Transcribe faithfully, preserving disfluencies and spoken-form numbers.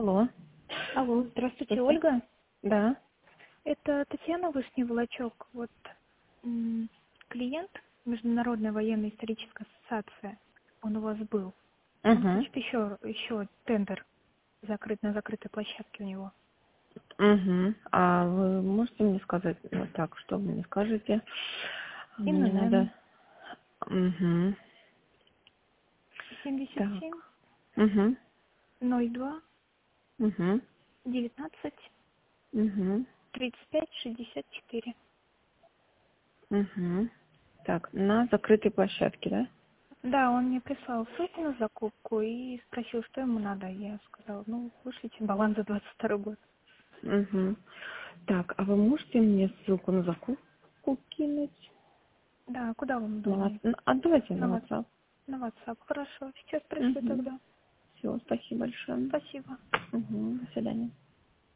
Алло. Алло, здравствуйте, Здравствуйте. Ольга. Да. Это Татьяна Вышний Волочок. Вот м, клиент Международная военно-историческая ассоциация, он у вас был. Он Угу. хочет еще, еще тендер закрыть на закрытой площадке у него. Угу. А вы можете мне сказать вот так, что вы мне скажете? Мне надо. ИНН Угу. семьдесят Так. семь Угу. ноль два Угу. девятнадцать Угу. тридцать пять шестьдесят четыре. Угу. Так, на закрытой площадке, да? Да, он мне прислал ссылку на закупку и спросил, что ему надо. Я сказала, ну, вышлите баланс за двадцать второй год. Угу. Так, а вы можете мне ссылку на закупку кинуть? Да, куда вам На вас... удобнее? А давайте На на WhatsApp. WhatsApp. На WhatsApp. Хорошо. Сейчас пришлю Угу. тогда. Все, спасибо большое. Спасибо. Угу. До свидания.